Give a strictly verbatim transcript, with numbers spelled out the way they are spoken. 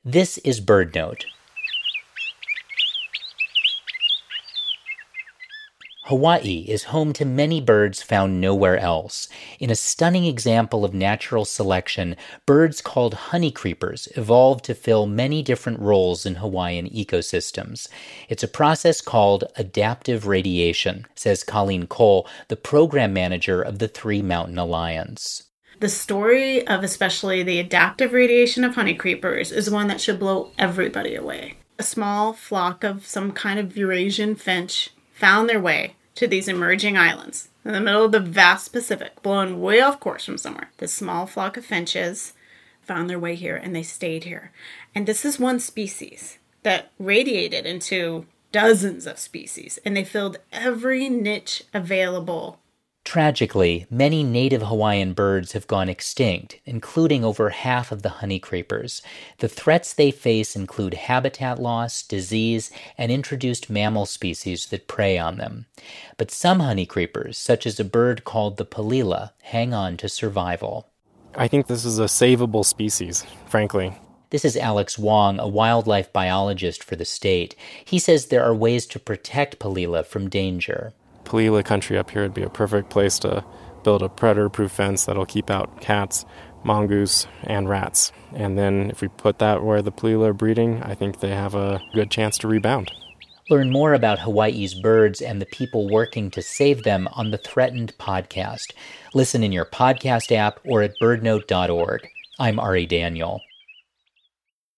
This is BirdNote. Hawaii is home to many birds found nowhere else. In a stunning example of natural selection, birds called honeycreepers evolved to fill many different roles in Hawaiian ecosystems. It's a process called adaptive radiation, says Colleen Cole, the program manager of the Three Mountain Alliance. The story of especially the adaptive radiation of honeycreepers is one that should blow everybody away. A small flock of some kind of Eurasian finch found their way to these emerging islands in the middle of the vast Pacific, blown way off course from somewhere. This small flock of finches found their way here, and they stayed here. And this is one species that radiated into dozens of species, and they filled every niche available. Tragically, many native Hawaiian birds have gone extinct, including over half of the honeycreepers. The threats they face include habitat loss, disease, and introduced mammal species that prey on them. But some honeycreepers, such as a bird called the palila, hang on to survival. I think this is a savable species, frankly. This is Alex Wong, a wildlife biologist for the state. He says there are ways to protect palila from danger. Palila country up here would be a perfect place to build a predator-proof fence that'll keep out cats, mongoose, and rats. And then if we put that where the palila are breeding, I think they have a good chance to rebound. Learn more about Hawaii's birds and the people working to save them on the Threatened podcast. Listen in your podcast app or at birdnote dot org. I'm Ari Daniel.